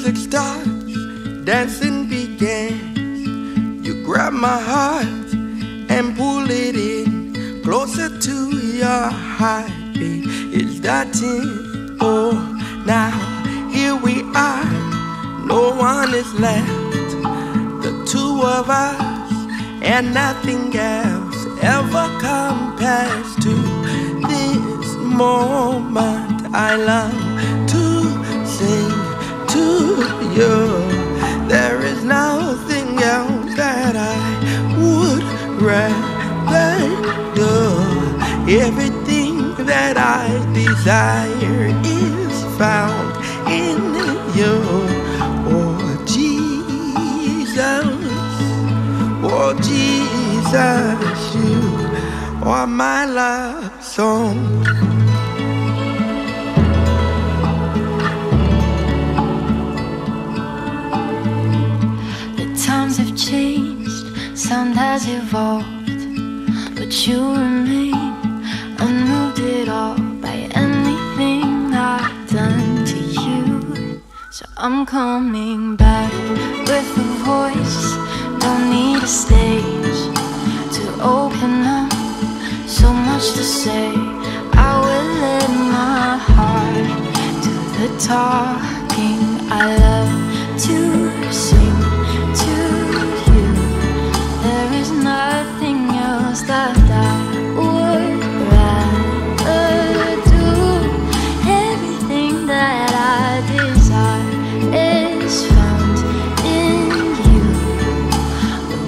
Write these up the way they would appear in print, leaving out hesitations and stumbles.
music starts, dancing begins. You grab my heart and pull it in closer to your heartbeat. It's starting, oh, now here we are. No one is left, the two of us, and nothing else ever compares to this moment. I love to sing to you. There is nothing else that I would rather do. Everything that I desire is found in you. Oh Jesus, oh Jesus, you are my love song. Times have changed, sound has evolved, but you remain unmoved at all by anything I've done to you. So I'm coming back with a voice, don't need a stage to open up, so much to say. I will let my heart do the talking. I love to sing to you. There is nothing else that I would rather do. Everything that I desire is found in you. Oh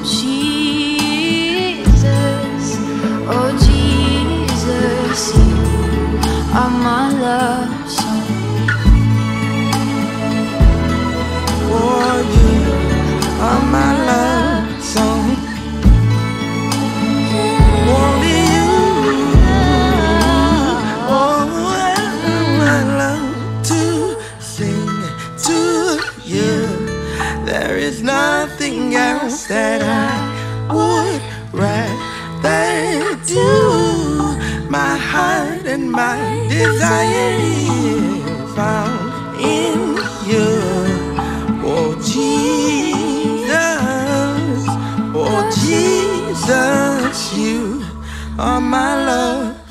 Jesus, you are my love song. Oh, you are my love song. Only you, oh, I love to sing to you. There is nothing else that I would rather do. My heart and my desire is found in you. Oh Jesus, you are my love